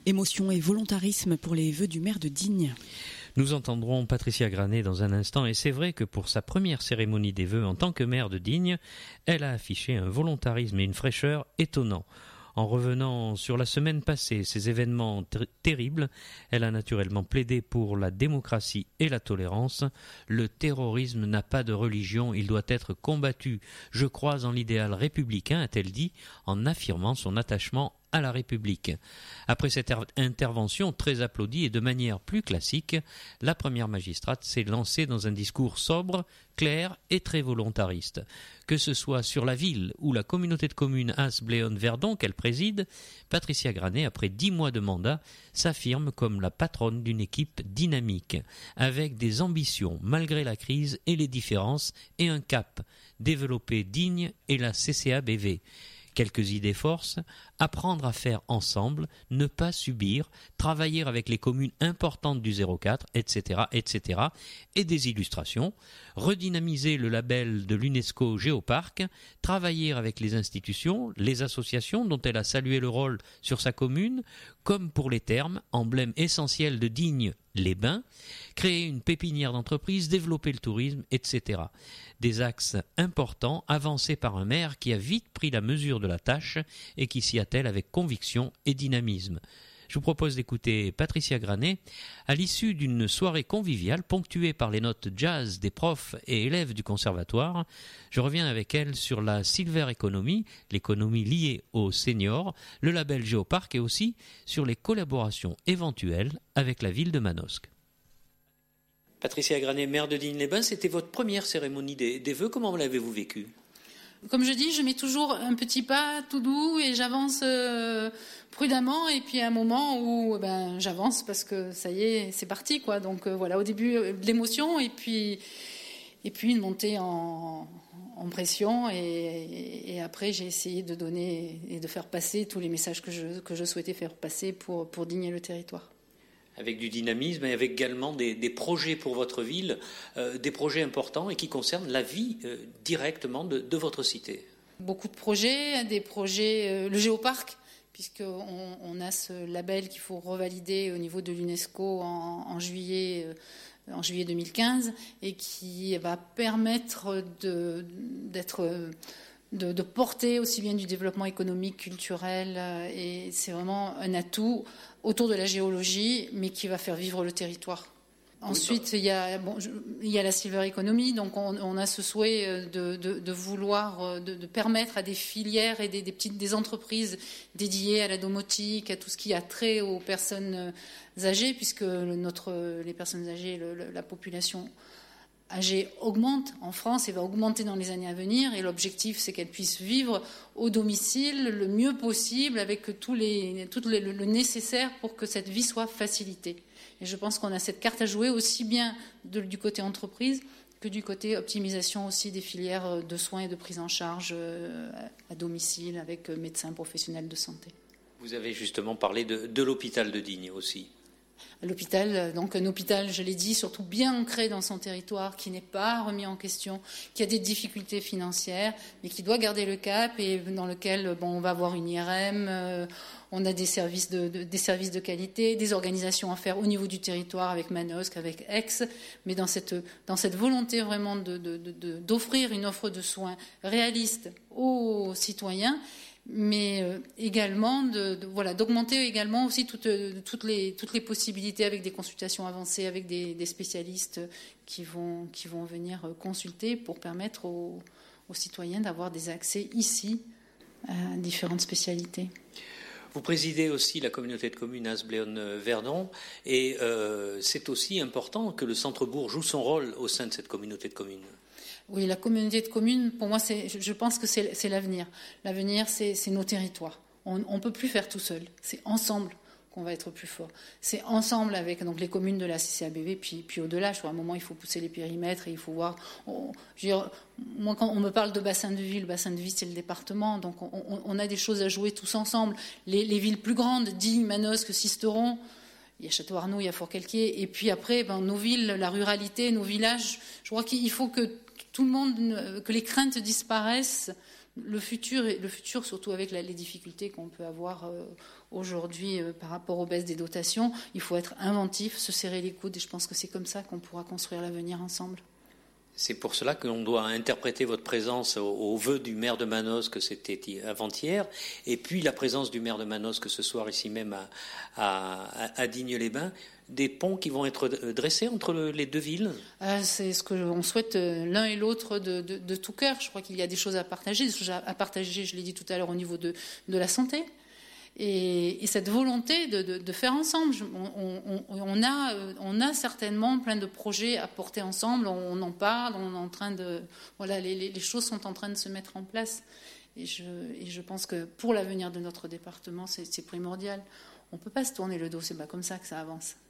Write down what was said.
Émotion et volontarisme pour les vœux du maire de Digne. Nous entendrons Patricia Granet dans un instant et c'est vrai que pour sa première cérémonie des vœux en tant que maire de Digne, elle a affiché un volontarisme et une fraîcheur étonnants. En revenant sur la semaine passée, ces événements terribles, elle a naturellement plaidé pour la démocratie et la tolérance. Le terrorisme n'a pas de religion, il doit être combattu. Je crois en l'idéal républicain, a-t-elle dit, en affirmant son attachement à la République. Après cette intervention très applaudie et de manière plus classique, la première magistrate s'est lancée dans un discours sobre, clair et très volontariste. Que ce soit sur la ville ou la communauté de communes As-Bléone-Verdon qu'elle préside, Patricia Granet, après 10 mois de mandat, s'affirme comme la patronne d'une équipe dynamique, avec des ambitions malgré la crise et les différences et un cap, développer Digne et la CCABV. Quelques idées forces, apprendre à faire ensemble, ne pas subir, travailler avec les communes importantes du 04, etc., etc., et des illustrations, redynamiser le label de l'UNESCO Géoparc, travailler avec les institutions, les associations dont elle a salué le rôle sur sa commune, comme pour les termes, emblème essentiel de Digne, les bains, créer une pépinière d'entreprise, développer le tourisme, etc. Des axes importants avancés par un maire qui a vite pris la mesure de la tâche et qui s'y attelle avec conviction et dynamisme. Je vous propose d'écouter Patricia Granet à l'issue d'une soirée conviviale ponctuée par les notes jazz des profs et élèves du conservatoire. Je reviens avec elle sur la Silver Economy, l'économie liée aux seniors, le label Géoparc et aussi sur les collaborations éventuelles avec la ville de Manosque. Patricia Granet, maire de Digne-les-Bains, c'était votre première cérémonie des vœux. Comment l'avez-vous vécu ? Comme je dis, je mets toujours un petit pas tout doux et j'avance prudemment. Et puis à un moment où j'avance parce que ça y est, c'est parti, quoi. Donc voilà, au début de l'émotion et puis une montée en pression. Et après, j'ai essayé de donner et de faire passer tous les messages que je souhaitais faire passer pour Digne et le territoire. Avec du dynamisme et avec également des projets pour votre ville, des projets importants et qui concernent la vie directement de votre cité. Beaucoup de projets, des projets, le Géoparc, puisqu'on a ce label qu'il faut revalider au niveau de l'UNESCO en juillet 2015 et qui va permettre de porter aussi bien du développement économique, culturel, et c'est vraiment un atout autour de la géologie, mais qui va faire vivre le territoire. Ensuite, il y a la Silver Economy, donc on a ce souhait de vouloir de permettre à des filières et des entreprises dédiées à la domotique, à tout ce qui a trait aux personnes âgées, puisque les personnes âgées, la population âgée augmente en France et va augmenter dans les années à venir, et l'objectif c'est qu'elle puisse vivre au domicile le mieux possible avec tout le nécessaire pour que cette vie soit facilitée. Et je pense qu'on a cette carte à jouer aussi bien du côté entreprise que du côté optimisation aussi des filières de soins et de prise en charge à domicile avec médecins professionnels de santé. Vous avez justement parlé de l'hôpital de Digne aussi. L'hôpital, donc un hôpital, je l'ai dit, surtout bien ancré dans son territoire, qui n'est pas remis en question, qui a des difficultés financières, mais qui doit garder le cap et dans lequel on va avoir une IRM, on a des services de qualité, des organisations à faire au niveau du territoire avec Manosque, avec Aix, mais dans cette volonté vraiment d'offrir une offre de soins réaliste aux citoyens, mais également d'augmenter également aussi toutes les possibilités avec des consultations avancées, avec des spécialistes qui vont venir consulter pour permettre aux citoyens d'avoir des accès ici à différentes spécialités. Vous présidez aussi la communauté de communes As-Bléone-Verdon et c'est aussi important que le centre-bourg joue son rôle au sein de cette communauté de communes. Oui, la communauté de communes, pour moi, je pense que c'est l'avenir. L'avenir, c'est nos territoires. On ne peut plus faire tout seul. C'est ensemble qu'on va être plus fort. C'est ensemble avec donc les communes de la CCABV, puis au-delà. Je crois à un moment, il faut pousser les périmètres et il faut voir. Moi, quand on me parle de bassin de vie, le bassin de vie, c'est le département. Donc, on a des choses à jouer tous ensemble. Les villes plus grandes, Digne, Manosque, Sisteron. Il y a Château-Arnoux, il y a Fort-Calquier. Et puis après, nos villes, la ruralité, nos villages. Je crois qu'il faut que tout le monde, que les craintes disparaissent le futur, surtout avec les difficultés qu'on peut avoir aujourd'hui par rapport aux baisses des dotations, il faut être inventif, se serrer les coudes, et je pense que c'est comme ça qu'on pourra construire l'avenir ensemble. C'est pour cela que l'on doit interpréter votre présence au vœu du maire de Manosque, que c'était avant-hier, et puis la présence du maire de Manosque ce soir ici même à Digne-les-Bains, des ponts qui vont être dressés entre les deux villes. C'est ce que l'on souhaite l'un et l'autre de tout cœur. Je crois qu'il y a des choses à partager, je l'ai dit tout à l'heure, au niveau de la santé. Et cette volonté de faire ensemble, on a certainement plein de projets à porter ensemble. On en parle, on est en train de, voilà, les choses sont en train de se mettre en place. Et je pense que pour l'avenir de notre département, c'est primordial. On ne peut pas se tourner le dos, c'est pas comme ça que ça avance.